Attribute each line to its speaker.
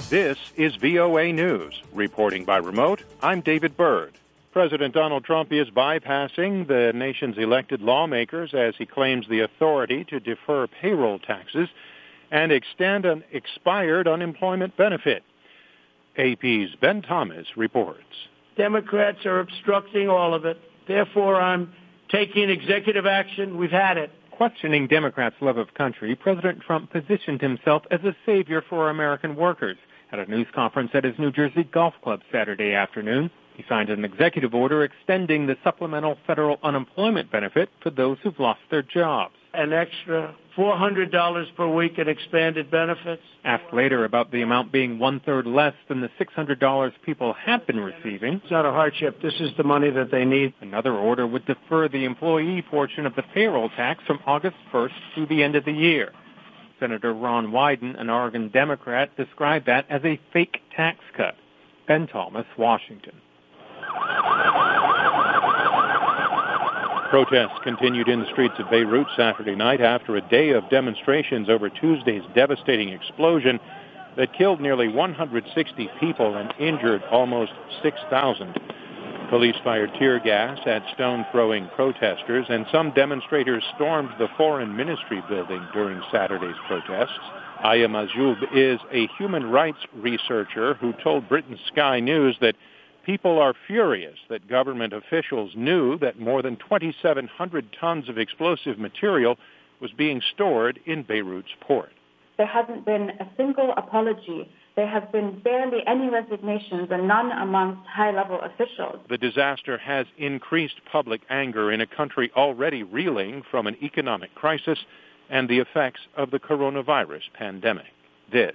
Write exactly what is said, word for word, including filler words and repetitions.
Speaker 1: This is V O A News. Reporting by remote, I'm David Byrd. President Donald Trump is bypassing the nation's elected lawmakers as he claims the authority to defer payroll taxes and extend an expired unemployment benefit. A P's Ben Thomas reports.
Speaker 2: Democrats are obstructing all of it. Therefore, I'm taking executive action. We've had it.
Speaker 3: Questioning Democrats' love of country, President Trump positioned himself as a savior for American workers. At a news conference at his New Jersey golf club Saturday afternoon, he signed an executive order extending the supplemental federal unemployment benefit for those who've lost their jobs.
Speaker 2: An extra four hundred dollars per week in expanded benefits.
Speaker 3: Asked later about the amount being one-third less than the six hundred dollars people had been receiving.
Speaker 2: It's not a hardship. This is the money that they need.
Speaker 3: Another order would defer the employee portion of the payroll tax from August first through the end of the year. Senator Ron Wyden, an Oregon Democrat, described that as a fake tax cut. Ben Thomas, Washington.
Speaker 1: Protests continued in the streets of Beirut Saturday night after a day of demonstrations over Tuesday's devastating explosion that killed nearly one hundred sixty people and injured almost six thousand. Police fired tear gas at stone-throwing protesters, and some demonstrators stormed the Foreign Ministry building during Saturday's protests. Aya Mazoub is a human rights researcher who told Britain's Sky News that people are furious that government officials knew that more than twenty-seven hundred tons of explosive material was being stored in Beirut's port.
Speaker 4: There hasn't been a single apology. There have been barely any resignations, and none amongst high-level officials.
Speaker 1: The disaster has increased public anger in a country already reeling from an economic crisis and the effects of the coronavirus pandemic. This